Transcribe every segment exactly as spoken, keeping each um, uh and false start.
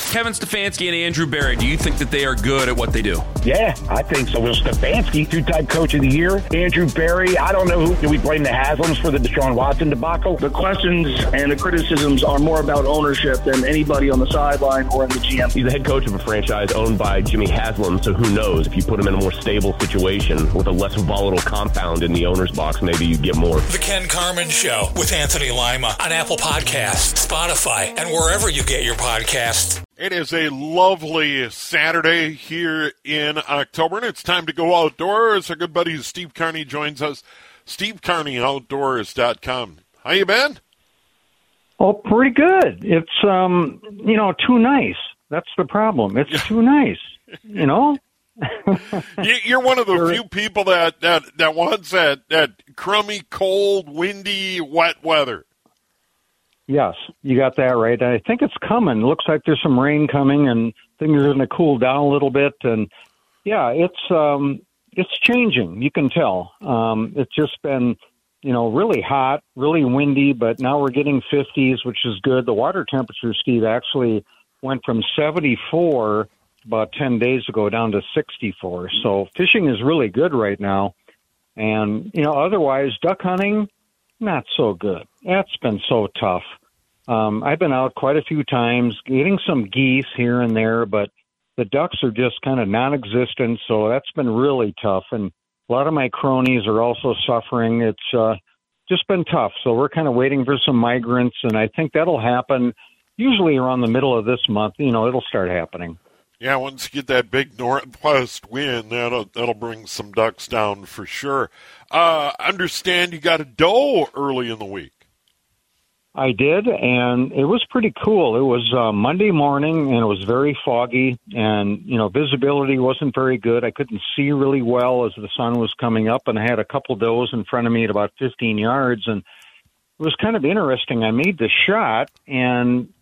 Kevin Stefanski and Andrew Berry, do you think that they are good at what they do? Yeah, I think so. Well, Stefanski, two-time coach of the year. Andrew Berry, I don't know who. Do we blame the Haslams for the Deshaun Watson debacle? The questions and the criticisms are more about ownership than anybody on the sideline or in the G M. He's the head coach of a franchise owned by Jimmy Haslam, so who knows? If you put him in a more stable situation with a less volatile compound in the owner's box, maybe you get more. The Ken Carman Show with Anthony Lima on Apple Podcasts, Spotify, and wherever you get your podcasts. It is a lovely Saturday here in October, and it's time to go outdoors. Our good buddy Steve Carney joins us. Steve Carney Outdoors dot com. How you been? Oh, pretty good. It's, um, you know, too nice. That's the problem. It's too nice, you know? You're one of the few people that, that, that wants that, that crummy, cold, windy, wet weather. Yes, you got that right. I think it's coming. Looks like there's some rain coming, and things are going to cool down a little bit. And, yeah, it's um, it's changing. You can tell. Um, it's just been, you know, really hot, really windy, but now we're getting fifties, which is good. The water temperature, Steve, actually went from seventy-four about ten days ago down to sixty-four. So fishing is really good right now. And, you know, otherwise, duck hunting, not so good. That's been so tough. Um, I've been out quite a few times, getting some geese here and there, but the ducks are just kind of non-existent, so that's been really tough. And a lot of my cronies are also suffering. It's uh, just been tough, so we're kind of waiting for some migrants, and I think that'll happen usually around the middle of this month. You know, it'll start happening. Yeah, once you get that big northwest wind, that'll, that'll bring some ducks down for sure. Uh, understand you got a doe early in the week. I did, and it was pretty cool. It was uh, Monday morning, and it was very foggy, and, you know, visibility wasn't very good. I couldn't see really well as the sun was coming up, and I had a couple does in front of me at about fifteen yards, and it was kind of interesting. I made the shot, and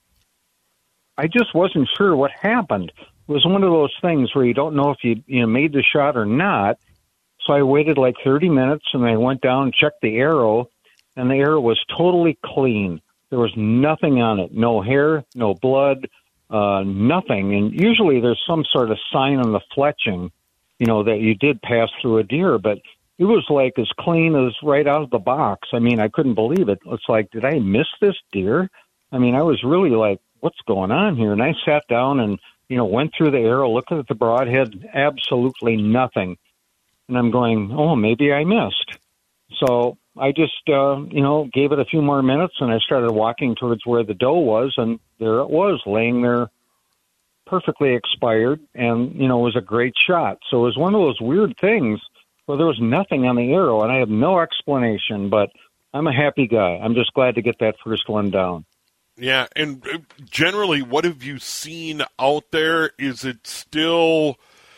I just wasn't sure what happened. It was one of those things where you don't know if you, you know, made the shot or not. So I waited like thirty minutes, and I went down and checked the arrow, and the arrow was totally clean. There was nothing on it, no hair, no blood, uh, nothing. And usually there's some sort of sign on the fletching, you know, that you did pass through a deer, but it was like as clean as right out of the box. I mean, I couldn't believe it. It's like, did I miss this deer? I mean, I was really like, what's going on here? And I sat down and, you know, went through the arrow, looked at the broadhead, absolutely nothing. And I'm going, oh, maybe I missed. So I just, uh, you know, gave it a few more minutes, and I started walking towards where the doe was, and there it was, laying there perfectly expired, and, you know, it was a great shot. So it was one of those weird things where there was nothing on the arrow, and I have no explanation, but I'm a happy guy. I'm just glad to get that first one down. Yeah, and generally, what have you seen out there? Is it still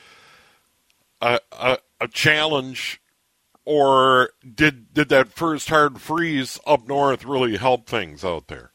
a, a, a challenge, or did did that first hard freeze up north really help things out there?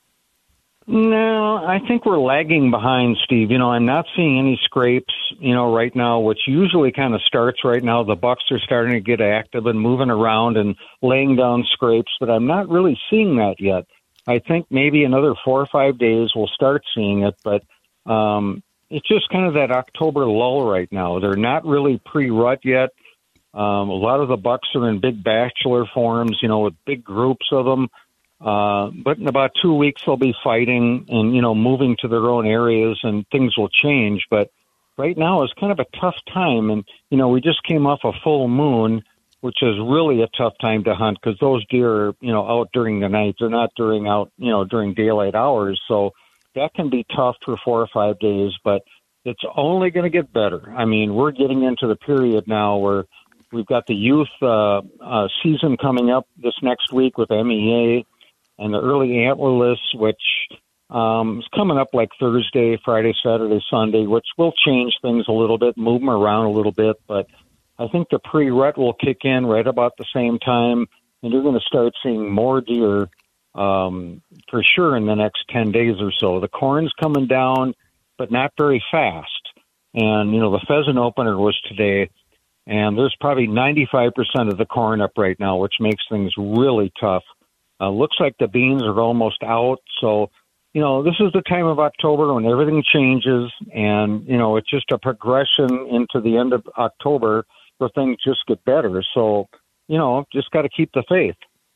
No, I think we're lagging behind, Steve. You know, I'm not seeing any scrapes, you know, right now, which usually kind of starts right now. The bucks are starting to get active and moving around and laying down scrapes, but I'm not really seeing that yet. I think maybe another four or five days we'll start seeing it, but um, it's just kind of that October lull right now. They're not really pre-rut yet. Um, a lot of the bucks are in big bachelor forms, you know, with big groups of them. Uh, but in about two weeks they'll be fighting and, you know, moving to their own areas, and things will change. But right now is kind of a tough time. And, you know, we just came off a full moon, which is really a tough time to hunt because those deer are, you know, out during the night. They're not during out, you know, during daylight hours. So that can be tough for four or five days, but it's only going to get better. I mean, we're getting into the period now where we've got the youth uh, uh, season coming up this next week with M E A and the early antlerless, which um, is coming up like Thursday, Friday, Saturday, Sunday, which will change things a little bit, move them around a little bit. But I think the pre-rut will kick in right about the same time, and you're going to start seeing more deer um, for sure in the next ten days or so. The corn's coming down, but not very fast. And, you know, the pheasant opener was today, and there's probably ninety-five percent of the corn up right now, which makes things really tough. Uh, looks like the beans are almost out, so you know, this is the time of October when everything changes, and, you know, it's just a progression into the end of October where things just get better. So, you know, just got to keep the faith.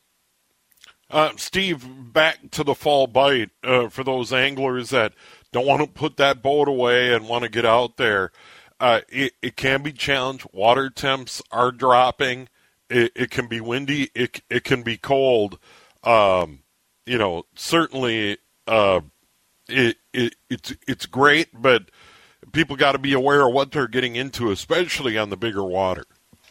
Uh, Steve, back to the fall bite uh, for those anglers that don't want to put that boat away and want to get out there. Uh, it, it can be challenged. Water temps are dropping. It, it can be windy. It it can be cold. Um, you know, certainly uh, it, it it's it's great, but people got to be aware of what they're getting into, especially on the bigger water.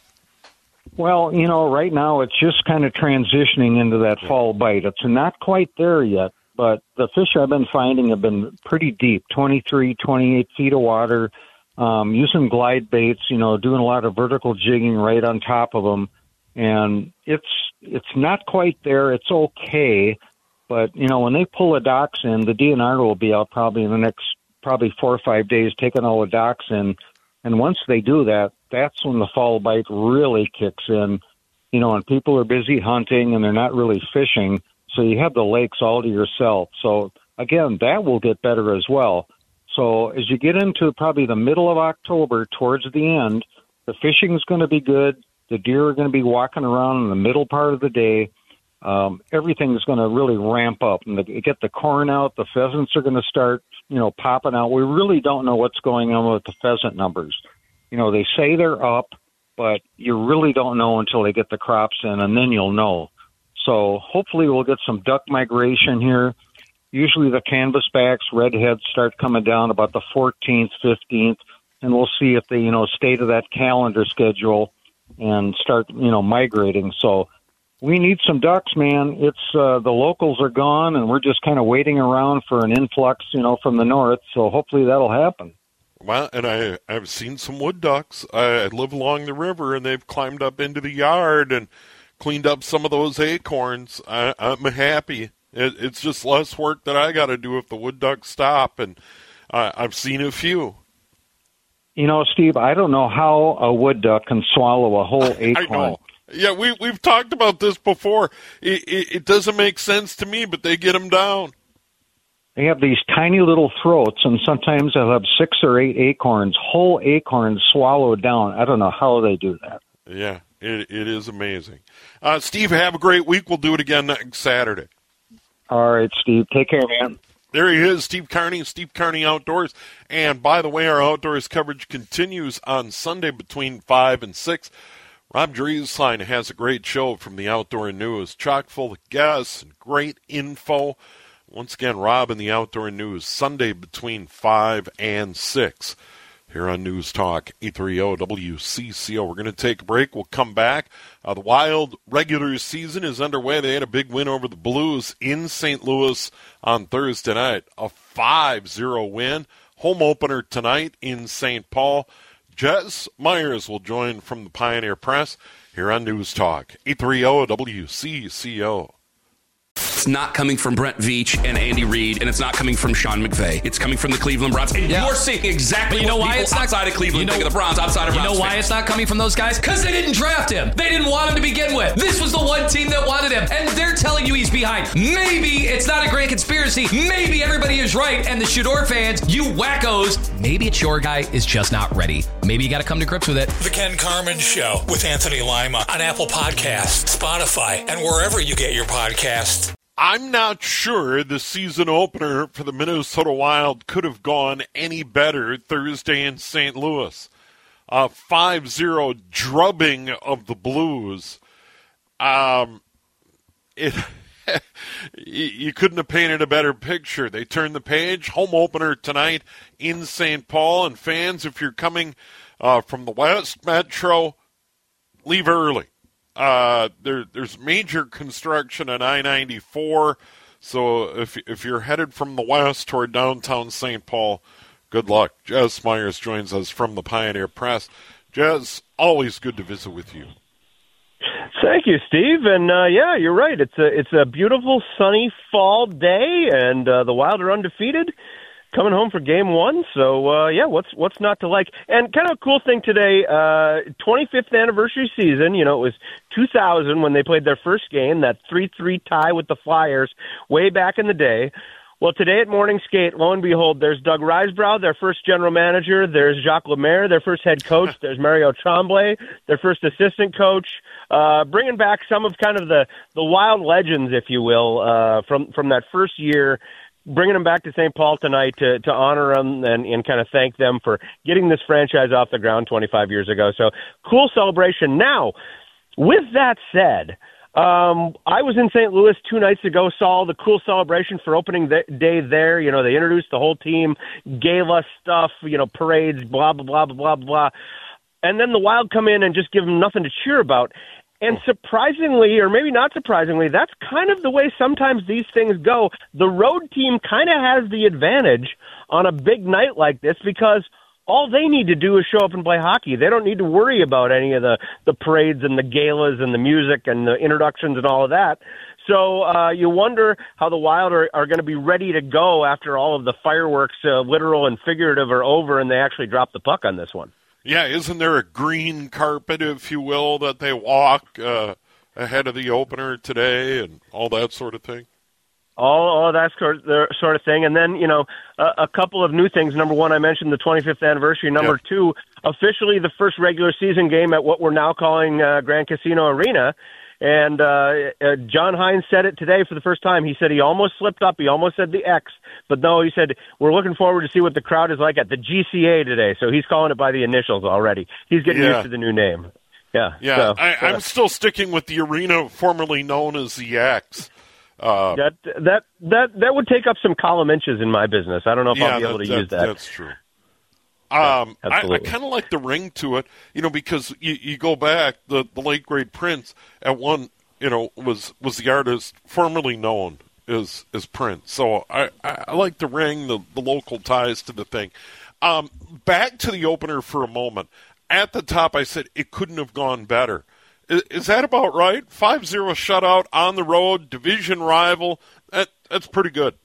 Well, you know, right now it's just kind of transitioning into that fall bite. It's not quite there yet, but the fish I've been finding have been pretty deep, twenty-three, twenty-eight feet of water, um, using glide baits, you know, doing a lot of vertical jigging right on top of them. And it's it's not quite there. It's okay. But, you know, when they pull the docks in, the D N R will be out probably in the next probably four or five days, taking all the docks in. And once they do that, that's when the fall bite really kicks in, you know, and people are busy hunting and they're not really fishing. So you have the lakes all to yourself. So, again, that will get better as well. So as you get into probably the middle of October towards the end, the fishing is going to be good. The deer are going to be walking around in the middle part of the day. Um, everything is going to really ramp up. And the, get the corn out, the pheasants are going to start, you know, popping out. We really don't know what's going on with the pheasant numbers. You know, they say they're up, but you really don't know until they get the crops in, and then you'll know. So hopefully we'll get some duck migration here. Usually the canvasbacks, redheads start coming down about the fourteenth, fifteenth, and we'll see if they, you know, stay to that calendar schedule and start, you know, migrating. So we need some ducks, man. It's uh, the locals are gone, and we're just kind of waiting around for an influx, you know, from the north. So hopefully that'll happen. Well, and I, I've seen some wood ducks. I live along the river, and they've climbed up into the yard and cleaned up some of those acorns. I, I'm happy. It, it's just less work that I got to do if the wood ducks stop, and uh, I've seen a few. You know, Steve, I don't know how a wood duck can swallow a whole acorn. I know. Yeah, we, we've talked about this before. It, it, it doesn't make sense to me, but they get them down. They have these tiny little throats, and sometimes they'll have six or eight acorns, whole acorns swallowed down. I don't know how they do that. Yeah, it it is amazing. Uh, Steve, have a great week. We'll do it again next Saturday. All right, Steve. Take care, man. There he is, Steve Carney, Steve Carney Outdoors. And by the way, our outdoors coverage continues on Sunday between five and six. Rob Drieslein has a great show from the Outdoor News, chock full of guests and great info. Once again, Rob in the Outdoor News, Sunday between five and six here on News Talk eight thirty W C C O. We're going to take a break. We'll come back. Uh, the Wild regular season is underway. They had a big win over the Blues in Saint Louis on Thursday night, a five zero win. Home opener tonight in Saint Paul. Jess Myers will join from the Pioneer Press here on News Talk eight thirty W C C O. It's not coming from Brent Veach and Andy Reid, and it's not coming from Sean McVay. It's coming from the Cleveland Browns. And yeah. You're seeing exactly you know what why people it's not, outside of Cleveland you know, think of the Browns, outside of You Browns know why fans. it's not coming from those guys? Because they didn't draft him. They didn't want him to begin with. This was the one team that wanted him, and they're telling you he's behind. Maybe it's not a grand conspiracy. Maybe everybody is right, and the Shador fans, you wackos, maybe it's your guy is just not ready. Maybe you got to come to grips with it. The Ken Carman Show with Anthony Lima on Apple Podcasts, Spotify, and wherever you get your podcasts. I'm not sure the season opener for the Minnesota Wild could have gone any better Thursday in Saint Louis. A five zero drubbing of the Blues. Um, it you couldn't have painted a better picture. They turned the page. Home opener tonight in Saint Paul. And fans, if you're coming uh, from the West Metro, leave early. Uh, there, there's major construction on I ninety-four, so if if you're headed from the west toward downtown Saint Paul, good luck. Jez Myers joins us from the Pioneer Press. Jez, always good to visit with you. Thank you, Steve. And uh, yeah, you're right. It's a it's a beautiful sunny fall day, and uh, the Wild are undefeated, coming home for game one. So, uh, yeah, what's what's not to like? And kind of a cool thing today, uh, twenty-fifth anniversary season. You know, it was two thousand when they played their first game, that three three tie with the Flyers way back in the day. Well, today at Morning Skate, lo and behold, there's Doug Risebrough, their first general manager. There's Jacques Lemaire, their first head coach. There's Mario Tremblay, their first assistant coach. Uh, bringing back some of kind of the, the wild legends, if you will, uh, from, from that first year, bringing them back to Saint Paul tonight to, to honor them and, and kind of thank them for getting this franchise off the ground twenty-five years ago. So cool celebration. Now, with that said, Um, I was in Saint Louis two nights ago, saw the cool celebration for opening th- day there. You know, they introduced the whole team, gala stuff, you know, parades, blah, blah, blah, blah, blah, blah. And then the Wild come in and just give them nothing to cheer about. And surprisingly, or maybe not surprisingly, that's kind of the way sometimes these things go. The road team kind of has the advantage on a big night like this because all they need to do is show up and play hockey. They don't need to worry about any of the, the parades and the galas and the music and the introductions and all of that. So uh, you wonder how the Wild are, are going to be ready to go after all of the fireworks, uh, literal and figurative, are over and they actually drop the puck on this one. Yeah, isn't there a green carpet, if you will, that they walk uh, ahead of the opener today and all that sort of thing? All, all that sort of, sort of thing. And then, you know, a, a couple of new things. Number one, I mentioned the twenty-fifth anniversary. Number yeah. two, officially the first regular season game at what we're now calling uh, Grand Casino Arena. And uh, uh, John Hines said it today for the first time. He said he almost slipped up. He almost said the X. But no, he said, we're looking forward to see what the crowd is like at the G C A today. So he's calling it by the initials already. He's getting yeah. used to the new name. Yeah. Yeah, so, I, uh, I'm still sticking with the arena formerly known as the X. Uh, that that that that would take up some column inches in my business. I don't know if yeah, I'll be able that, to that, use that. That's true. Um, yeah, I, I kind of like the ring to it, you know, because you, you go back, the, the late great Prince at one, you know, was was the artist formerly known as as Prince. So I, I, I like the ring, the, the local ties to the thing. Um, back to the opener for a moment. At the top, I said it couldn't have gone better. Is that about right? five zero shutout on the road, division rival. That That's pretty good.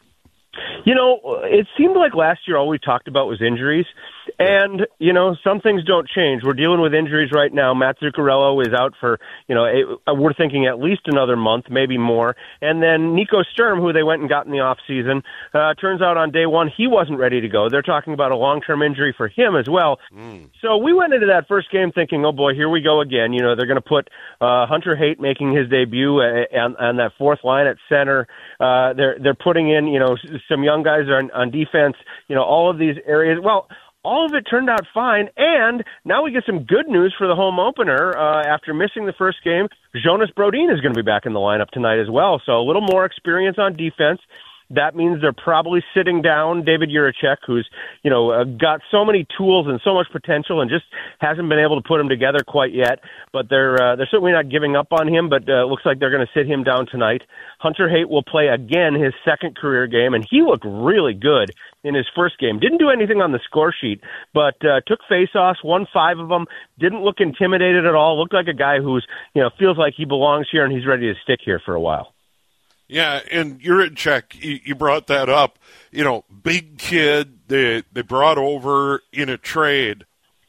You know, it seemed like last year all we talked about was injuries. And, you know, some things don't change. We're dealing with injuries right now. Matt Zuccarello is out for, you know, it, we're thinking at least another month, maybe more. And then Nico Sturm, who they went and got in the offseason, uh, turns out on day one he wasn't ready to go. They're talking about a long-term injury for him as well. Mm. So we went into that first game thinking, oh, boy, here we go again. You know, they're going to put uh, Hunter Haight making his debut on, on that fourth line at center. Uh, they're, they're putting in, you know, some young guys on, on defense, you know, all of these areas. Well, all of it turned out fine, and now we get some good news for the home opener. Uh, after missing the first game, Jonas Brodin is going to be back in the lineup tonight as well, so a little more experience on defense. That means they're probably sitting down David Jiricek, who's, you know, uh, got so many tools and so much potential and just hasn't been able to put them together quite yet. But they're uh, they're certainly not giving up on him, but uh, it looks like they're going to sit him down tonight. Hunter Haight will play again his second career game, and he looked really good in his first game. Didn't do anything on the score sheet, but uh, took faceoffs, won five of them, didn't look intimidated at all, looked like a guy who's, you know, feels like he belongs here and he's ready to stick here for a while. Yeah, and Jiricek, you, you brought that up. You know, big kid, they they brought over in a trade.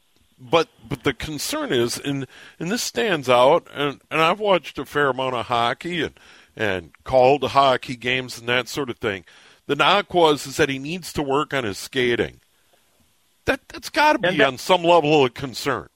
But but the concern is, and, and this stands out, and, and I've watched a fair amount of hockey and, and called hockey games and that sort of thing. The knock was is that he needs to work on his skating. That, that's got to be that, on some level of concern.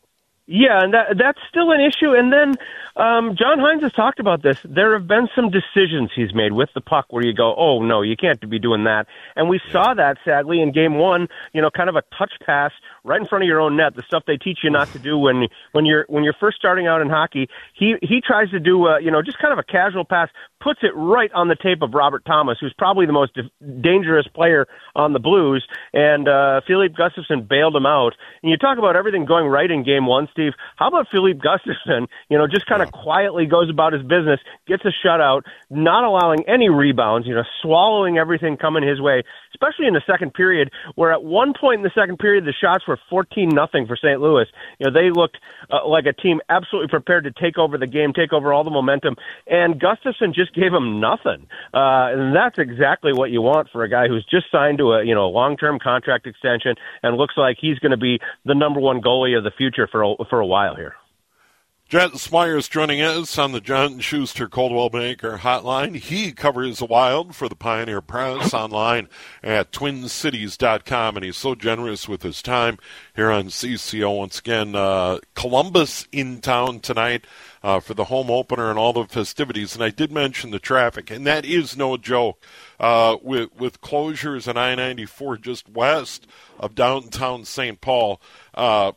Yeah, and that that's still an issue. And then um, John Hines has talked about this. There have been some decisions he's made with the puck where you go, oh, no, you can't be doing that. And we yeah. saw that, sadly, in game one, you know, kind of a touch pass right in front of your own net, the stuff they teach you not to do when when you're when you're first starting out in hockey. He he tries to do, uh, you know, just kind of a casual pass, puts it right on the tape of Robert Thomas, who's probably the most dangerous player on the Blues, and uh, Filip Gustafsson bailed him out. And you talk about everything going right in game one, Steve. How about Filip Gustafsson, you know, just kind of yeah. quietly goes about his business, gets a shutout, not allowing any rebounds, you know, swallowing everything coming his way, especially in the second period, where at one point in the second period, the shots were fourteen nothing for Saint Louis. You know, they looked uh, like a team absolutely prepared to take over the game, take over all the momentum, and Gustafsson just gave them nothing. Uh, and that's exactly what you want for a guy who's just signed to a, you know, long-term contract extension and looks like he's going to be the number one goalie of the future for a, for a while here. Jet Smyers joining us on the John Schuster Coldwell Banker hotline. He covers the Wild for the Pioneer Press online at twin cities dot com, and he's so generous with his time here on C C O. Once again, uh, Columbus in town tonight uh, for the home opener and all the festivities. And I did mention the traffic, and that is no joke. Uh, with, with closures on I ninety-four just west of downtown Saint Paul, uh,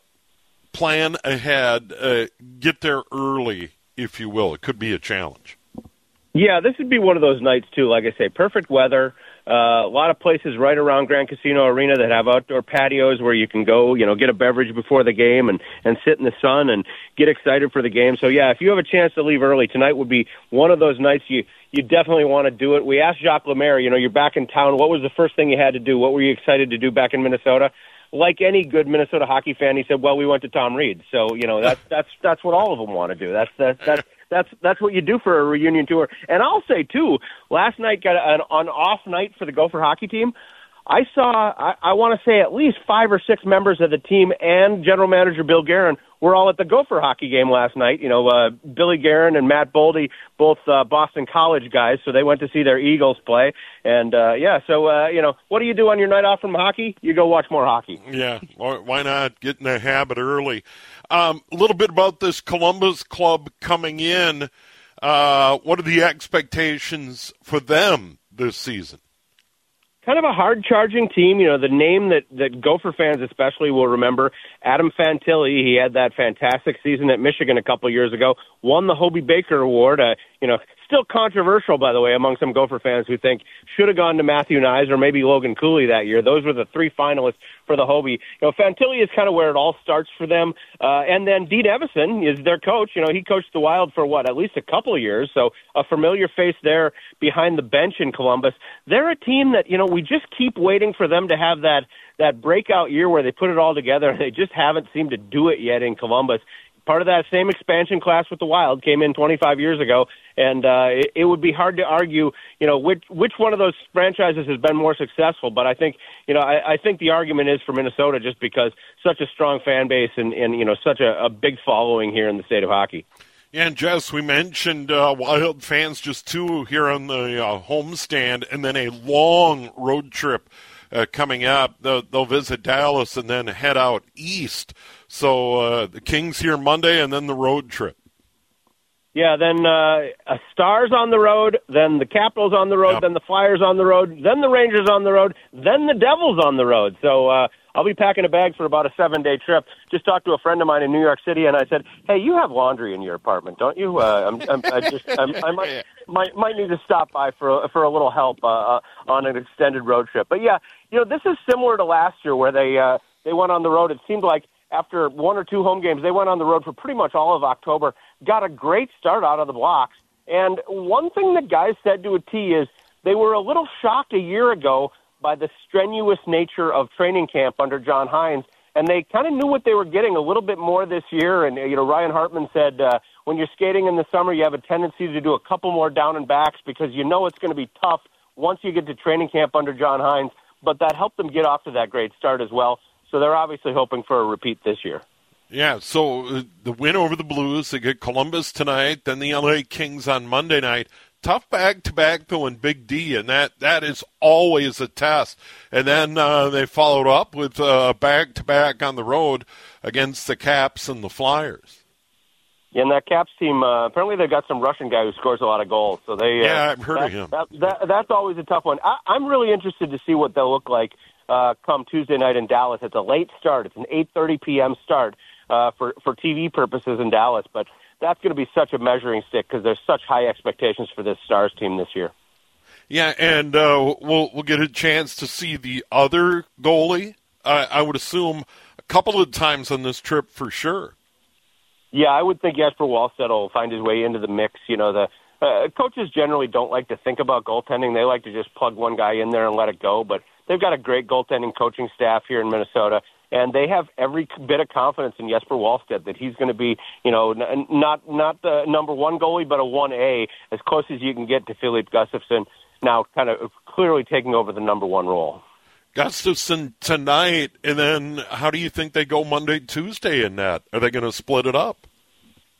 plan ahead, uh, get there early, if you will. It could be a challenge. Yeah, this would be one of those nights, too. Like I say, perfect weather. Uh, a lot of places right around Grand Casino Arena that have outdoor patios where you can go, you know, get a beverage before the game and, and sit in the sun and get excited for the game. So, yeah, if you have a chance to leave early, tonight would be one of those nights you, you definitely want to do it. We asked Jacques Lemaire, you know, you're back in town. What was the first thing you had to do? What were you excited to do back in Minnesota? Like any good Minnesota hockey fan, he said, "Well, we went to Tom Reed." So you know that's that's that's what all of them want to do. That's that's that's that's that's what you do for a reunion tour. And I'll say too, last night got an, an off night for the Gopher hockey team. I saw, I, I want to say, at least five or six members of the team and general manager Bill Guerin were all at the Gopher hockey game last night. You know, uh, Billy Guerin and Matt Boldy, both uh, Boston College guys, so they went to see their Eagles play. And, uh, yeah, so, uh, you know, what do you do on your night off from hockey? You go watch more hockey. Yeah, why not get in the habit early? Um, a little bit about this Columbus club coming in. Uh, what are the expectations for them this season? Kind of a hard-charging team. You know, the name that, that Gopher fans especially will remember, Adam Fantilli. He had that fantastic season at Michigan a couple years ago, won the Hobey Baker Award. Uh, you know, still controversial, by the way, among some Gopher fans who think should have gone to Matthew Nyes or maybe Logan Cooley that year. Those were the three finalists for the Hobey. You know, Fantilli is kind of where it all starts for them. Uh, and then Dean Evison is their coach. You know, he coached the Wild for, what, at least a couple of years. So a familiar face there behind the bench in Columbus. They're a team that, you know, we just keep waiting for them to have that, that breakout year where they put it all together, and they just haven't seemed to do it yet in Columbus. Part of that same expansion class with the Wild came in twenty-five years ago, and uh, it, it would be hard to argue, you know, which which one of those franchises has been more successful. But I think, you know, I, I think the argument is for Minnesota just because such a strong fan base and, and you know, such a, a big following here in the state of hockey. Yeah, and Jess, we mentioned uh, Wild fans just two here on the uh, homestand, and then a long road trip uh, coming up. They'll, they'll visit Dallas and then head out east. So uh, the Kings here Monday, and then the road trip. Yeah, then uh, Stars on the road, then the Capitals on the road, yep. Then the Flyers on the road, then the Rangers on the road, then the Devils on the road. So uh, I'll be packing a bag for about a seven-day trip. Just talked to a friend of mine in New York City, and I said, "Hey, you have laundry in your apartment, don't you? Uh, I'm, I'm, I just I'm, I might, might might need to stop by for for a little help uh, on an extended road trip." But yeah, you know, this is similar to last year where they uh, they went on the road. It seemed like after one or two home games, they went on the road for pretty much all of October, got a great start out of the blocks. And one thing that guys said to a T is they were a little shocked a year ago by the strenuous nature of training camp under John Hines, and they kind of knew what they were getting a little bit more this year. And, you know, Ryan Hartman said uh, when you're skating in the summer, you have a tendency to do a couple more down and backs because you know it's going to be tough once you get to training camp under John Hines, but that helped them get off to that great start as well. So they're obviously hoping for a repeat this year. Yeah, so uh, the win over the Blues, they get Columbus tonight, then the L A Kings on Monday night. Tough back-to-back, though, in Big D, and that, that is always a test. And then uh, they followed up with a uh, back-to-back on the road against the Caps and the Flyers. Yeah, and that Caps team, uh, apparently they've got some Russian guy who scores a lot of goals. So they, uh, yeah, I've heard that, of him. That, that, that's always a tough one. I, I'm really interested to see what they'll look like Uh, come Tuesday night in Dallas. It's a late start. It's an eight thirty p.m. start uh, for, for T V purposes in Dallas, but that's going to be such a measuring stick because there's such high expectations for this Stars team this year. Yeah, and uh, we'll we'll get a chance to see the other goalie, uh, I would assume, a couple of times on this trip for sure. Yeah, I would think Jesper Wallstedt will find his way into the mix. You know, the uh, coaches generally don't like to think about goaltending. They like to just plug one guy in there and let it go, but they've got a great goaltending coaching staff here in Minnesota, and they have every bit of confidence in Jesper Wallstedt that he's going to be, you know, n- not not the number one goalie, but a one A, as close as you can get to Philippe Gustafsson, now kind of clearly taking over the number one role. Gustafsson tonight, and then how do you think they go Monday, Tuesday in that? Are they going to split it up?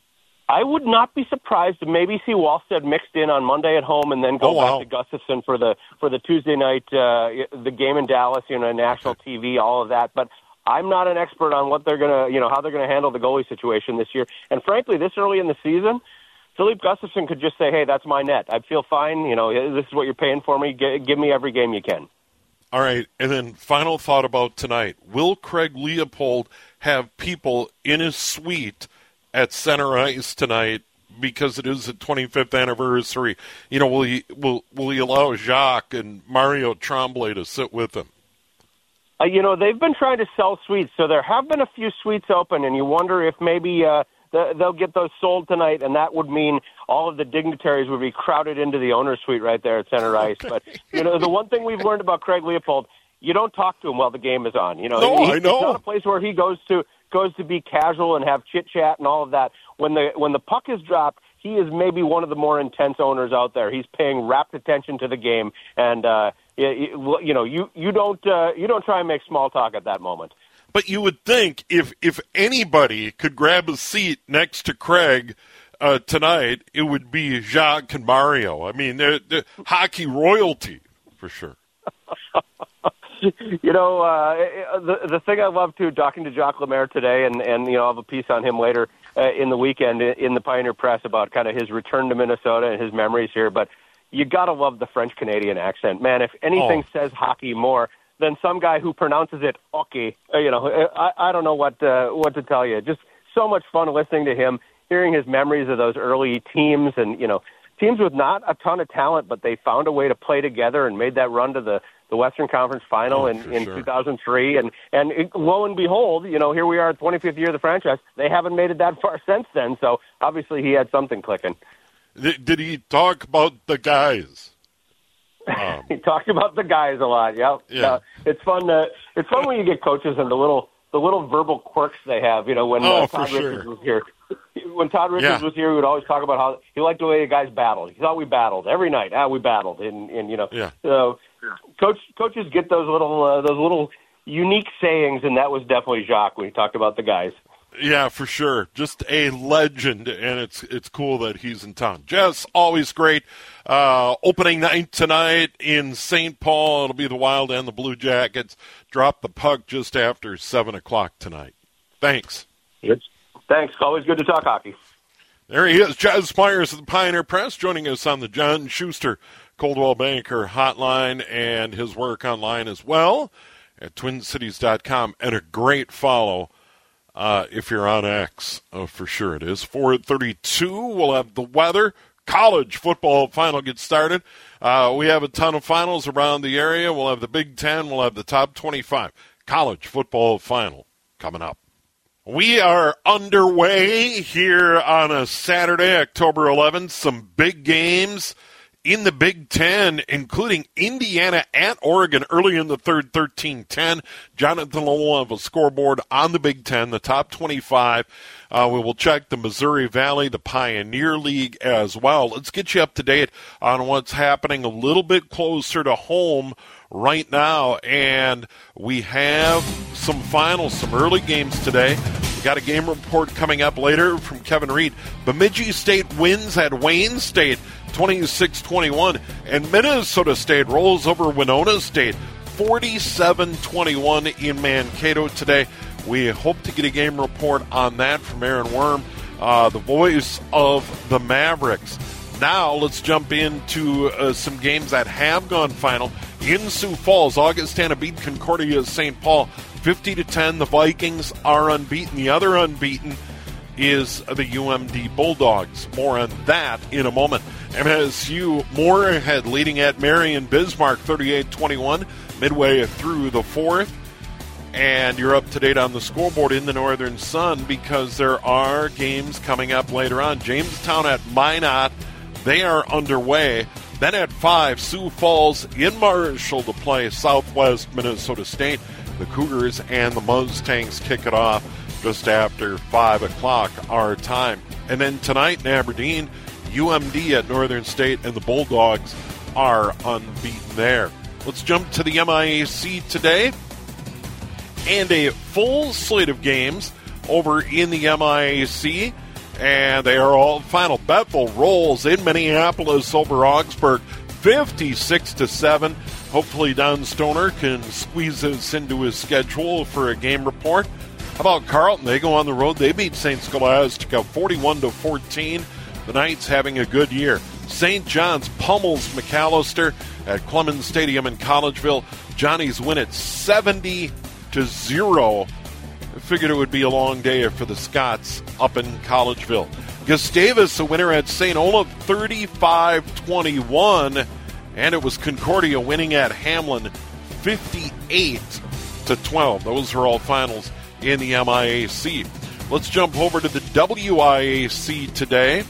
I would not be surprised to maybe see Wallstead mixed in on Monday at home and then go oh, wow. back to Gustafson for the for the Tuesday night, uh, the game in Dallas, you know, national T V, all of that. But I'm not an expert on what they're going to, you know, how they're going to handle the goalie situation this year. And frankly, this early in the season, Philippe Gustafson could just say, hey, that's my net. I'd feel fine. You know, this is what you're paying for me. G- give me every game you can. All right, and then final thought about tonight. Will Craig Leopold have people in his suite at center ice tonight because it is the twenty-fifth anniversary? You know, will he will will he allow Jacques and Mario Tremblay to sit with him? Uh, you know, they've been trying to sell suites, so there have been a few suites open, and you wonder if maybe uh, the, they'll get those sold tonight, and that would mean all of the dignitaries would be crowded into the owner's suite right there at center ice. But, you know, the one thing we've learned about Craig Leopold, you don't talk to him while the game is on. You know, no, he, I know. It's not a place where he goes to goes to be casual and have chit-chat and all of that. When the when the puck is dropped, he is maybe one of the more intense owners out there. He's paying rapt attention to the game, and uh, you, you know, you you don't uh, you don't try and make small talk at that moment. But you would think if if anybody could grab a seat next to Craig uh, tonight, it would be Jacques and Mario. I mean, they're, they're hockey royalty for sure. You know, uh, the the thing I love too, talking to Jacques Lemaire today, and and you know, I'll have a piece on him later uh, in the weekend in the Pioneer Press about kind of his return to Minnesota and his memories here. But you gotta love the French Canadian accent, man. If anything oh. says hockey more than some guy who pronounces it hockey, uh, you know, I I don't know what uh, what to tell you. Just so much fun listening to him, hearing his memories of those early teams, and you know, teams with not a ton of talent, but they found a way to play together and made that run to the the Western Conference Final oh, in, in sure. two thousand three, and and it, lo and behold, you know, here we are, twenty-fifth year of the franchise. They haven't made it that far since then, so obviously he had something clicking. Did, did he talk about the guys? Um, he talked about the guys a lot. Yep. Yeah, uh, it's fun. To, it's fun when you get coaches and the little the little verbal quirks they have. You know, when oh, uh, Todd for Richards sure. was here. When Todd Richards yeah. was here, he would always talk about how he liked the way the guys battled. He thought we battled every night. Ah, we battled, and and you know, yeah. so coach coaches get those little uh, those little unique sayings, and that was definitely Jacques when he talked about the guys. Yeah, for sure. Just a legend, and it's it's cool that he's in town. Jess, always great. Uh, opening night tonight in Saint Paul. It'll be the Wild and the Blue Jackets. Drop the puck just after seven o'clock tonight. Thanks. Yes. Thanks. Always good to talk hockey. There he is, Jez Myers of the Pioneer Press, joining us on the John Schuster Coldwell Banker hotline, and his work online as well at twin cities dot com, and a great follow uh, if you're on X. Oh, for sure it is. four thirty-two, we'll have the weather. College football final gets started. Uh, we have a ton of finals around the area. We'll have the Big Ten. We'll have the top twenty-five. College football final coming up. We are underway here on a Saturday, October eleventh. Some big games in the Big Ten, including Indiana at Oregon early in the third, thirteen ten. Jonathan will have a scoreboard on the Big Ten, the top twenty-five. Uh, we will check the Missouri Valley, the Pioneer League as well. Let's get you up to date on what's happening a little bit closer to home right now, and we have some finals, some early games today. We got a game report coming up later from Kevin Reed. Bemidji State wins at Wayne State twenty-six twenty-one, and Minnesota State rolls over Winona State forty-seven twenty-one in Mankato today. We hope to get a game report on that from Aaron Worm, uh, the voice of the Mavericks. Now let's jump into uh, some games that have gone final. In Sioux Falls, Augustana beat Concordia Saint Paul fifty to ten. The Vikings are unbeaten. The other unbeaten is the U M D Bulldogs. More on that in a moment. M S U Moorhead leading at Marion Bismarck thirty-eight twenty-one midway through the fourth. And you're up to date on the scoreboard in the Northern Sun because there are games coming up later on. Jamestown at Minot, they are underway. Then at five, Sioux Falls in Marshall to play Southwest Minnesota State. The Cougars and the Mustangs kick it off just after five o'clock our time. And then tonight in Aberdeen, U M D at Northern State, and the Bulldogs are unbeaten there. Let's jump to the M I A C today. And a full slate of games over in the M I A C. And they are all final. Bethel rolls in Minneapolis over Augsburg, fifty-six to seven. Hopefully Don Stoner can squeeze this into his schedule for a game report. How about Carleton? They go on the road. They beat Saint Scholastica forty-one to fourteen. The Knights having a good year. Saint John's pummels McAllister at Clemens Stadium in Collegeville. Johnny's win at seventy to zero. I figured it would be a long day for the Scots up in Collegeville. Gustavus, a winner at Saint Olaf, thirty-five twenty-one. And it was Concordia winning at Hamlin, fifty-eight to twelve. Those are all finals in the M I A C. Let's jump over to the W I A C today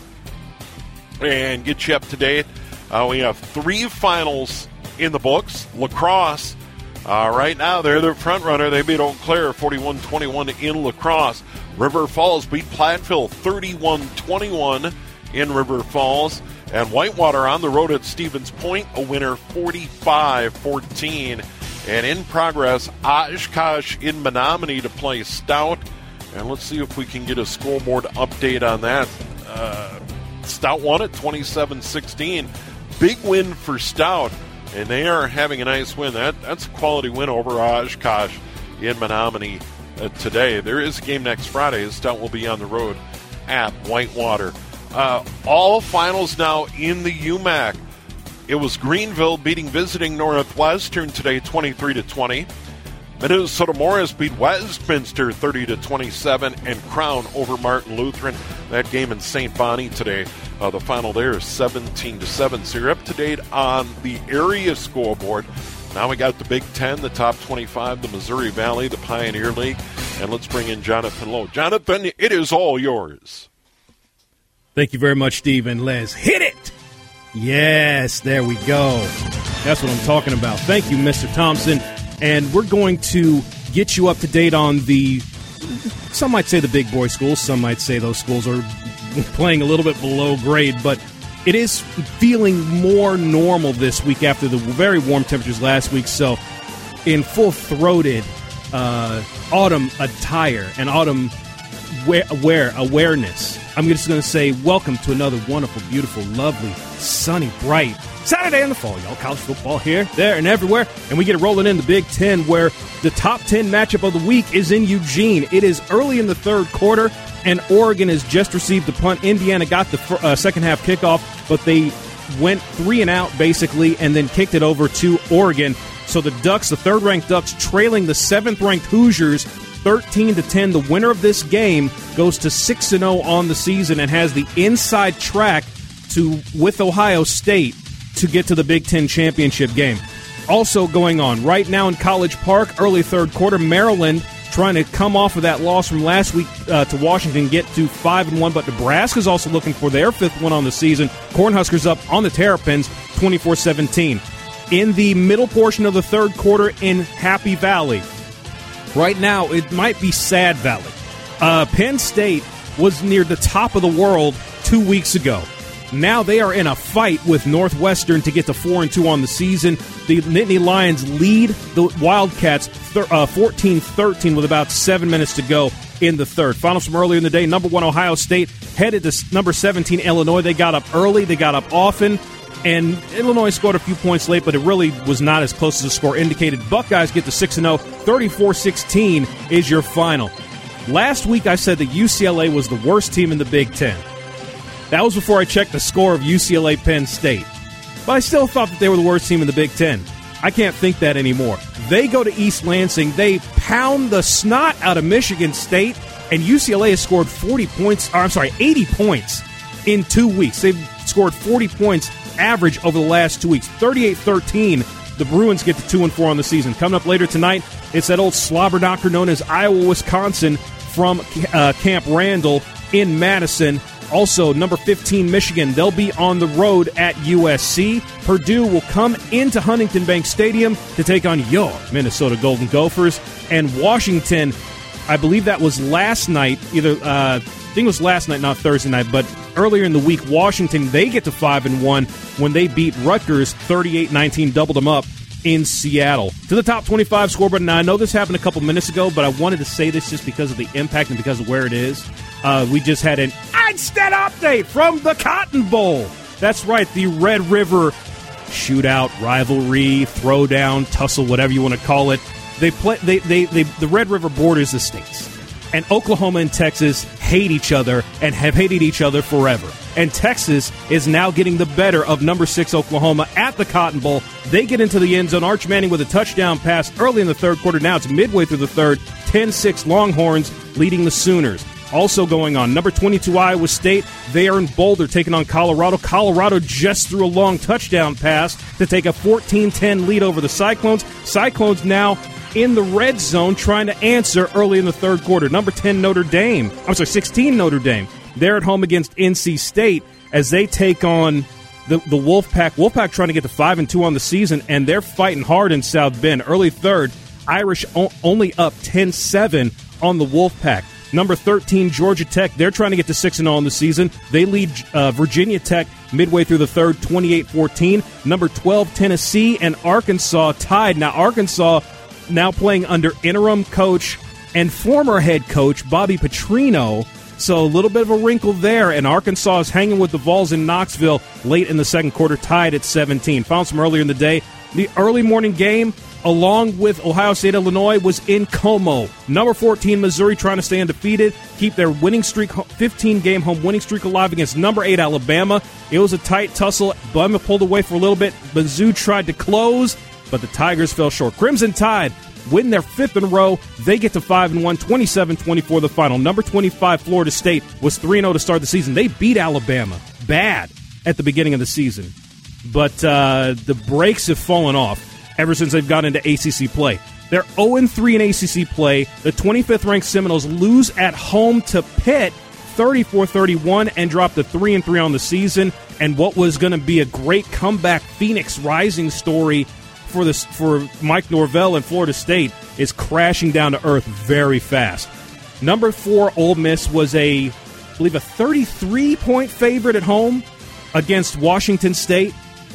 and get you up to date. Uh, we have three finals in the books. Lacrosse, uh, right now, they're the front runner. They beat Eau Claire forty-one twenty-one in Lacrosse. River Falls beat Platteville thirty-one twenty-one in River Falls. And Whitewater on the road at Stevens Point, a winner forty-five fourteen. And in progress, Oshkosh in Menominee to play Stout. And let's see if we can get a scoreboard update on that. Uh, Stout won at twenty-seven sixteen. Big win for Stout. And they are having a nice win. That That's a quality win over Oshkosh in Menominee uh, today. There is a game next Friday. Stout will be on the road at Whitewater. Uh, all finals now in the U M A C. It was Greenville beating visiting Northwestern today, twenty-three to twenty. Minnesota Morris beat Westminster thirty to twenty-seven, and Crown over Martin Lutheran. That game in Saint Bonnie today. Uh, the final there is seventeen to seven. So you're up to date on the area scoreboard. Now we got the Big Ten, the top twenty-five, the Missouri Valley, the Pioneer League, and let's bring in Jonathan Lowe. Jonathan, it is all yours. Thank you very much, Steve and Les. Hit it! Yes, there we go. That's what I'm talking about. Thank you, Mister Thompson. And we're going to get you up to date on the, some might say the big boy schools, some might say those schools are playing a little bit below grade, but it is feeling more normal this week after the very warm temperatures last week. So in full-throated uh, autumn attire and autumn wear, wear awareness, I'm just going to say welcome to another wonderful, beautiful, lovely, sunny, bright Saturday in the fall, y'all. College football here, there, and everywhere. And we get it rolling in the Big Ten, where the top ten matchup of the week is in Eugene. It is early in the third quarter, and Oregon has just received the punt. Indiana got the uh, second-half kickoff, but they went three and out, basically, and then kicked it over to Oregon. So the Ducks, the third-ranked Ducks, trailing the seventh-ranked Hoosiers thirteen to ten. The winner of this game goes to six and oh on the season and has the inside track to with Ohio State to get to the Big Ten championship game. Also going on right now in College Park, early third quarter, Maryland trying to come off of that loss from last week uh, to Washington, get to five and one, but Nebraska's also looking for their fifth one on the season. Cornhuskers up on the Terrapins, twenty-four seventeen. In the middle portion of the third quarter in Happy Valley, right now it might be Sad Valley. Uh, Penn State was near the top of the world two weeks ago. Now they are in a fight with Northwestern to get to four and two on the season. The Nittany Lions lead the Wildcats fourteen thirteen with about seven minutes to go in the third. Finals from earlier in the day, number one Ohio State headed to number seventeen Illinois. They got up early, they got up often, and Illinois scored a few points late, but it really was not as close as the score indicated. Buckeyes get to six and oh, thirty-four sixteen is your final. Last week I said that U C L A was the worst team in the Big Ten. That was before I checked the score of U C L A Penn State. But I still thought that they were the worst team in the Big Ten. I can't think that anymore. They go to East Lansing. They pound the snot out of Michigan State, and U C L A has scored forty points, or I'm sorry, eighty points in two weeks. They've scored forty points average over the last two weeks. thirty-eight thirteen, the Bruins get to two and four on the season. Coming up later tonight, it's that old slobber knocker known as Iowa, Wisconsin from uh, Camp Randall in Madison. Also, number fifteen, Michigan, they'll be on the road at U S C. Purdue will come into Huntington Bank Stadium to take on your Minnesota Golden Gophers. And Washington, I believe that was last night, either uh, I think it was last night, not Thursday night, but earlier in the week, Washington, they get to five and one when they beat Rutgers thirty-eight nineteen, doubled them up in Seattle. To the top twenty-five scoreboard. Now, I know this happened a couple minutes ago, but I wanted to say this just because of the impact and because of where it is. Uh, we just had an I Instead update from the Cotton Bowl. That's right, the Red River shootout, rivalry, throwdown, tussle, whatever you want to call it. They play. They, they, they, the Red River borders the states. And Oklahoma and Texas hate each other and have hated each other forever. And Texas is now getting the better of number six Oklahoma at the Cotton Bowl. They get into the end zone. Arch Manning with a touchdown pass early in the third quarter. Now it's midway through the third. ten six Longhorns leading the Sooners. Also going on, number twenty-two Iowa State. They are in Boulder taking on Colorado. Colorado just threw a long touchdown pass to take a fourteen ten lead over the Cyclones. Cyclones now in the red zone trying to answer early in the third quarter. Number ten Notre Dame. I'm sorry, sixteen Notre Dame. They're at home against N C State as they take on the, the Wolfpack. Wolfpack trying to get to five and two on the season, and they're fighting hard in South Bend. Early third, Irish o- only up ten seven on the Wolfpack. Number thirteen, Georgia Tech. They're trying to get to six and oh on the season. They lead uh, Virginia Tech midway through the third, twenty-eight fourteen. Number twelve, Tennessee, and Arkansas tied. Now, Arkansas now playing under interim coach and former head coach Bobby Petrino. So a little bit of a wrinkle there, and Arkansas is hanging with the Vols in Knoxville late in the second quarter, tied at seventeen. Found some earlier in the day. The early morning game, along with Ohio State, Illinois, was in Como. Number fourteen, Missouri, trying to stay undefeated, keep their winning streak, fifteen-game home winning streak alive against number eight, Alabama. It was a tight tussle. Bama pulled away for a little bit. Mizzou tried to close, but the Tigers fell short. Crimson Tide win their fifth in a row. They get to five and one, twenty-seven twenty-four the final. Number twenty-five, Florida State, was three and oh to start the season. They beat Alabama bad at the beginning of the season. But uh, the brakes have fallen off ever since they've got into A C C play. They're oh and three in A C C play. The twenty-fifth ranked Seminoles lose at home to Pitt thirty-four thirty-one and drop to three and three on the season. And what was going to be a great comeback Phoenix Rising story for this for Mike Norvell and Florida State is crashing down to earth very fast. Number four, Ole Miss was a, I believe, a thirty-three point favorite at home against Washington State.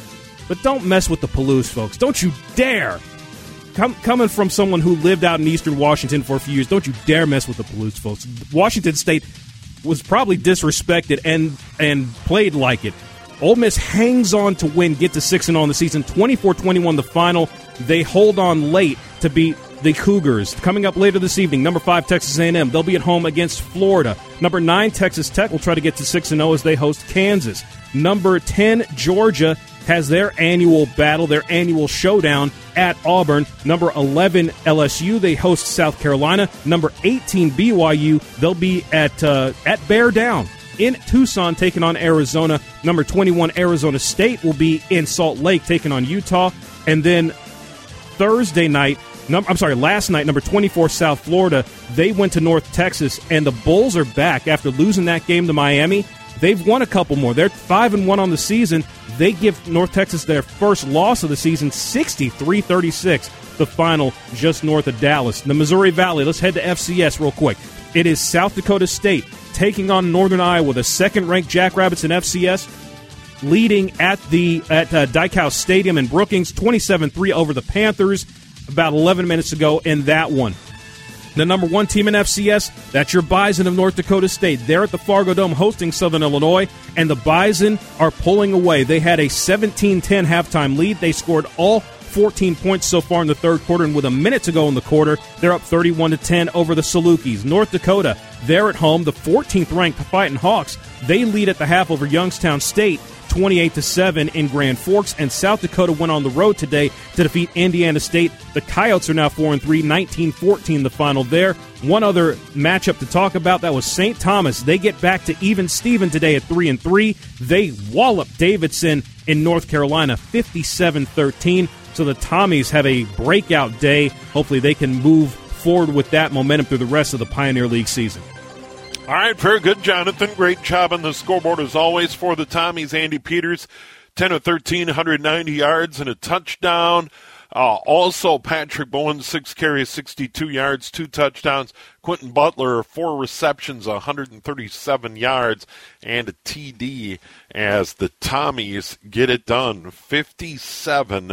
But don't mess with the Palouse, folks. Don't you dare. Come, coming from someone who lived out in eastern Washington for a few years, don't you dare mess with the Palouse, folks. Washington State was probably disrespected and and played like it. Ole Miss hangs on to win, get to six and oh on the season, twenty-four twenty-one the final. They hold on late to beat the Cougars. Coming up later this evening, number five, Texas A and M. They'll be at home against Florida. Number nine, Texas Tech will try to get to six and oh as they host Kansas. Number ten, Georgia has their annual battle, their annual showdown at Auburn. Number eleven, L S U, they host South Carolina. Number eighteen, B Y U, they'll be at uh, at Bear Down in Tucson taking on Arizona. Number twenty-one, Arizona State will be in Salt Lake taking on Utah. And then Thursday night, num- I'm sorry, last night, number twenty-four, South Florida, they went to North Texas, and the Bulls are back after losing that game to Miami. They've won a couple more. They're five and one on the season. They give North Texas their first loss of the season, sixty-three thirty-six, the final just north of Dallas. The Missouri Valley, let's head to F C S real quick. It is South Dakota State taking on Northern Iowa, the second-ranked Jackrabbits in F C S, leading at the at uh, Dyke Stadium in Brookings, twenty-seven three over the Panthers about eleven minutes ago in that one. The number one team in F C S, that's your Bison of North Dakota State. They're at the Fargo Dome hosting Southern Illinois, and the Bison are pulling away. They had a seventeen ten halftime lead. They scored all fourteen points so far in the third quarter, and with a minute to go in the quarter, they're up thirty-one to ten over the Salukis. North Dakota, they're at home. The fourteenth ranked Fighting Hawks, they lead at the half over Youngstown State, twenty-eight to seven in Grand Forks, and South Dakota went on the road today to defeat Indiana State. The Coyotes are now four and three, nineteen fourteen the final there. One other matchup to talk about, that was Saint Thomas. They get back to even Steven today at three and three. They wallop Davidson in North Carolina fifty-seven thirteen. So the Tommies have a breakout day. Hopefully they can move forward with that momentum through the rest of the Pioneer League season. All right, very good, Jonathan. Great job on the scoreboard as always for the Tommies. Andy Peters, ten of thirteen, one hundred ninety yards and a touchdown. Uh, also, Patrick Bowen, six carries, sixty-two yards, two touchdowns. Quentin Butler, four receptions, one hundred thirty-seven yards, and a T D as the Tommies get it done, fifty-seven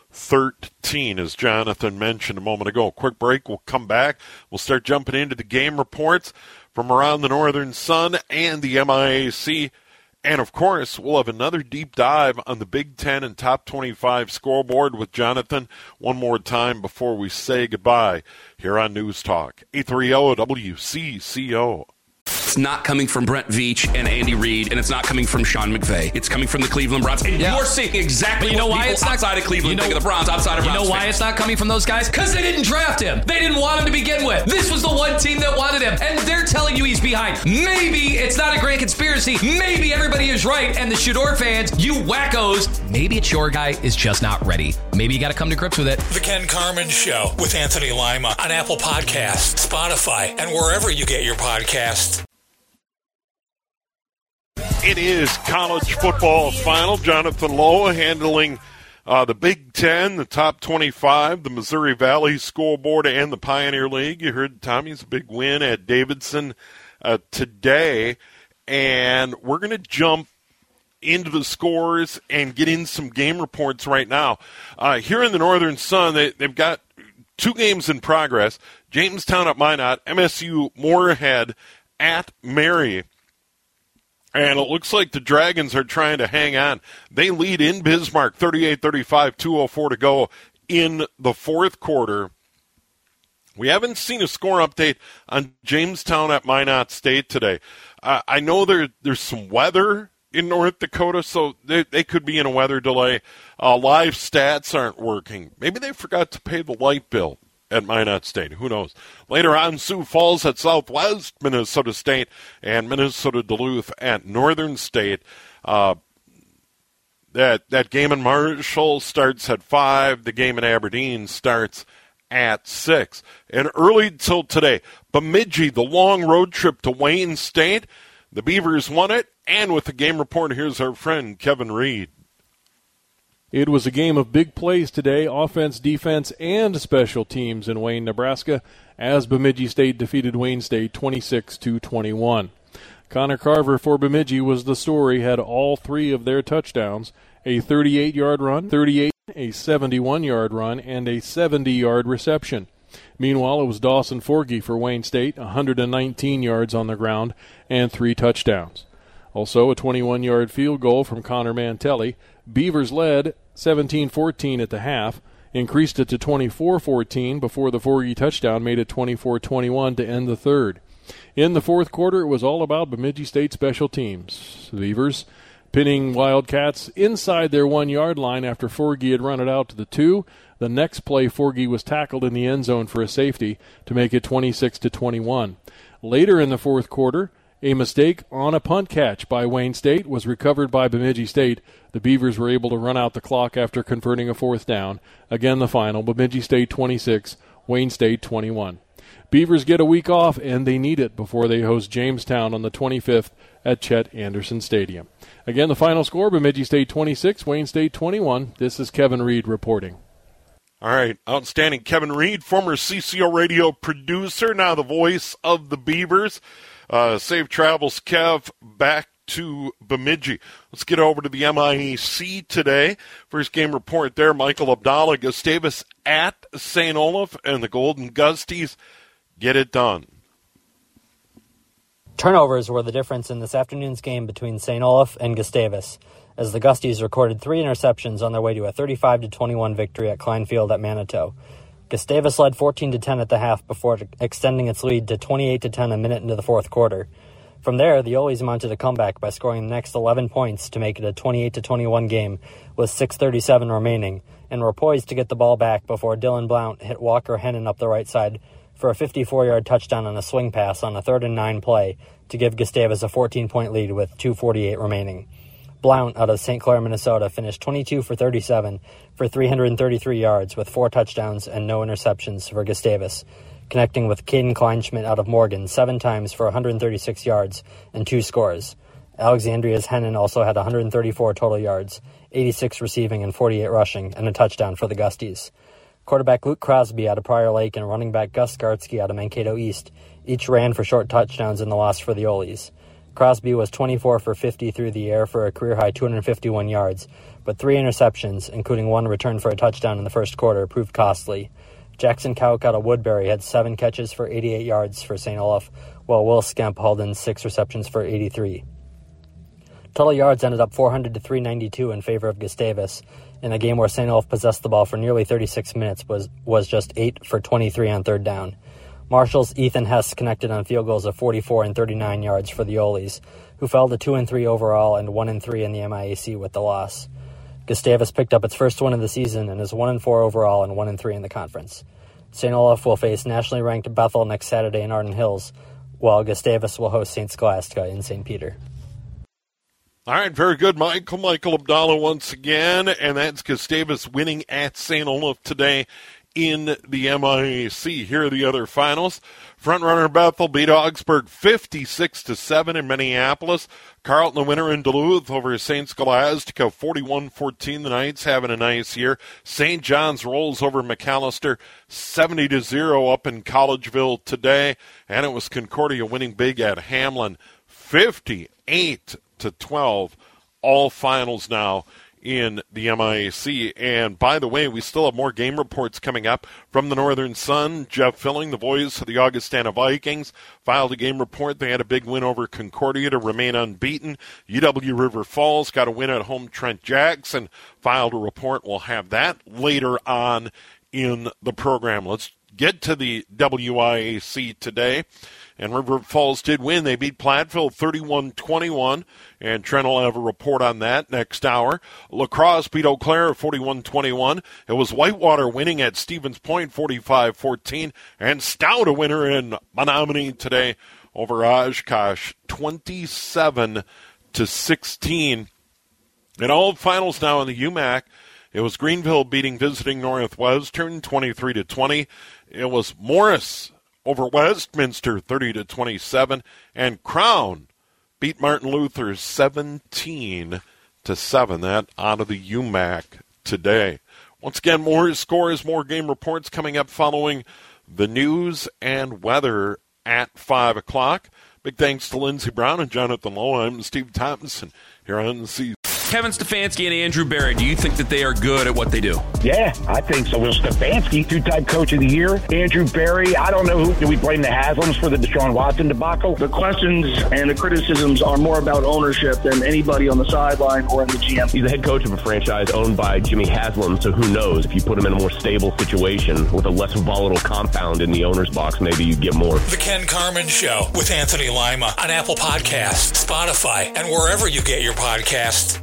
thirteen, as Jonathan mentioned a moment ago. Quick break. We'll come back. We'll start jumping into the game reports from around the Northern Sun and the M I A C. And, of course, we'll have another deep dive on the Big Ten and Top twenty-five scoreboard with Jonathan one more time before we say goodbye here on News Talk. eight thirty W C C O. It's not coming from Brent Veach and Andy Reid, and it's not coming from Sean McVay. It's coming from the Cleveland Browns. And yeah. you're seeing exactly but you know what why people it's not, outside of Cleveland you know, think of the Browns, outside of You Browns know why fans. it's not coming from those guys? Because they didn't draft him. They didn't want him to begin with. This was the one team that wanted him, and they're telling you he's behind. Maybe it's not a grand conspiracy. Maybe everybody is right, and the Shador fans, you wackos, maybe it's your guy is just not ready. Maybe you got to come to grips with it. The Ken Carman Show with Anthony Lima on Apple Podcasts, Spotify, and wherever you get your podcasts. It is college football final. Jonathan Lowe handling uh, the Big Ten, the Top twenty-five, the Missouri Valley Scoreboard, and the Pioneer League. You heard Tommy's big win at Davidson uh, today. And we're going to jump into the scores and get in some game reports right now. Uh, here in the Northern Sun, they, they've got two games in progress. Jamestown at Minot, M S U Moorhead at Mary. And it looks like the Dragons are trying to hang on. They lead in Bismarck, thirty-eight thirty-five, two oh four to go in the fourth quarter. We haven't seen a score update on Jamestown at Minot State today. Uh, I know there there's some weather in North Dakota, so they, they could be in a weather delay. Uh, live stats aren't working. Maybe they forgot to pay the light bill at Minot State. Who knows? Later on, Sioux Falls at Southwest Minnesota State and Minnesota Duluth at Northern State. Uh, that that game in Marshall starts at five. The game in Aberdeen starts at six. And early till today, Bemidji, the long road trip to Wayne State. The Beavers won it. And with the game report, here's our friend Kevin Reed. It was a game of big plays today, offense, defense, and special teams in Wayne, Nebraska, as Bemidji State defeated Wayne State twenty-six to twenty-one. Connor Carver for Bemidji was the story, had all three of their touchdowns, a thirty-eight-yard run, thirty-eight, a seventy-one-yard run, and a seventy-yard reception. Meanwhile, it was Dawson Forgey for Wayne State, one hundred nineteen yards on the ground, and three touchdowns. Also, a twenty-one-yard field goal from Connor Mantelli. Beavers led seventeen fourteen at the half, increased it to twenty-four fourteen before the Forgey touchdown made it twenty-four twenty-one to end the third. In the fourth quarter, it was all about Bemidji State special teams. The Beavers pinning Wildcats inside their one-yard line after Forgey had run it out to the two. The next play, Forgey was tackled in the end zone for a safety to make it twenty-six to twenty-one. Later in the fourth quarter, a mistake on a punt catch by Wayne State was recovered by Bemidji State. The Beavers were able to run out the clock after converting a fourth down. Again, the final, Bemidji State twenty-six, Wayne State twenty-one. Beavers get a week off, and they need it before they host Jamestown on the twenty-fifth at Chet Anderson Stadium. Again, the final score, Bemidji State twenty-six, Wayne State twenty-one. This is Kevin Reed reporting. All right, outstanding Kevin Reed, former C C O radio producer, now the voice of the Beavers. Uh, safe travels, Kev, back to Bemidji. Let's get over to the M I A C today. First game report there, Michael Abdallah, Gustavus at Saint Olaf, and the Golden Gusties get it done. Turnovers were the difference in this afternoon's game between Saint Olaf and Gustavus, as the Gusties recorded three interceptions on their way to a thirty-five to twenty-one victory at Kleinfield at Manitou. Gustavus led fourteen to ten at the half before extending its lead to twenty-eight to ten a minute into the fourth quarter. From there, the Oles mounted a comeback by scoring the next eleven points to make it a twenty-eight to twenty-one game with six thirty-seven remaining, and were poised to get the ball back before Dylan Blount hit Walker Hennon up the right side for a fifty-four-yard touchdown on a swing pass on a third and nine play to give Gustavus a fourteen-point lead with two forty-eight remaining. Blount, out of Saint Clair, Minnesota, finished twenty-two for thirty-seven for three hundred thirty-three yards with four touchdowns and no interceptions for Gustavus, connecting with Caden Kleinschmidt out of Morgan seven times for one hundred thirty-six yards and two scores. Alexandria's Hennon also had one hundred thirty-four total yards, eighty-six receiving and forty-eight rushing, and a touchdown for the Gusties. Quarterback Luke Crosby out of Prior Lake and running back Gus Gartsky out of Mankato East each ran for short touchdowns in the loss for the Oles. Crosby was twenty-four for fifty through the air for a career-high two hundred fifty-one yards, but three interceptions, including one return for a touchdown in the first quarter, proved costly. Jackson Cowk out of Woodbury had seven catches for eighty-eight yards for Saint Olaf, while Will Skemp hauled in six receptions for eighty-three. Total yards ended up four hundred to three ninety-two in favor of Gustavus, in a game where Saint Olaf possessed the ball for nearly thirty-six minutes, was, was just eight for twenty-three on third down. Marshall's Ethan Hess connected on field goals of forty-four and thirty-nine yards for the Oles, who fell to two and three overall and one and three in the M I A C with the loss. Gustavus picked up its first win of the season and is one and four overall and one and three in the conference. Saint Olaf will face nationally ranked Bethel next Saturday in Arden Hills, while Gustavus will host Saint Scholastica in Saint Peter. All right, very good, Michael. Michael Abdallah once again, and that's Gustavus winning at Saint Olaf today in the M I A C. Here are the other finals. Frontrunner Bethel beat Augsburg fifty-six to seven in Minneapolis. Carleton the winner in Duluth over Saint Scholastica forty-one fourteen. The Knights having a nice year. Saint John's rolls over McAllister seventy to zero up in Collegeville today. And it was Concordia winning big at Hamlin fifty-eight to twelve. All finals now in the M I A C. And by the way, we still have more game reports coming up from the Northern Sun. Jeff Filling, the voice of the Augustana Vikings, filed a game report. They had a big win over Concordia to remain unbeaten. U W River Falls got a win at home. Trent Jackson filed a report. We'll have that later on in the program. Let's get to the W I A C today. And River Falls did win. They beat Platteville thirty-one twenty-one, and Trent will have a report on that next hour. La Crosse beat Eau Claire forty-one twenty-one. It was Whitewater winning at Stevens Point forty-five fourteen, and Stout a winner in Menominee today over Oshkosh twenty-seven to sixteen. In all finals now in the U M A C, it was Greenville beating visiting Northwestern twenty-three to twenty. It was Morris over Westminster thirty to twenty-seven, and Crown beat Martin Luther seventeen to seven. That out of the U M A C today. Once again, more scores, more game reports coming up following the news and weather at five o'clock. Big thanks to Lindsey Brown and Jonathan Lowe. I'm Steve Thompson here on the season. Kevin Stefanski and Andrew Barry, do you think that they are good at what they do? Yeah, I think so. Will Stefanski, two-time coach of the year. Andrew Barry, I don't know who. Do we blame the Haslams for the Deshaun Watson debacle? The questions and the criticisms are more about ownership than anybody on the sideline or in the G M. He's the head coach of a franchise owned by Jimmy Haslam, so who knows? If you put him in a more stable situation with a less volatile compound in the owner's box, maybe you get more. The Ken Carman Show with Anthony Lima on Apple Podcasts, Spotify, and wherever you get your podcasts.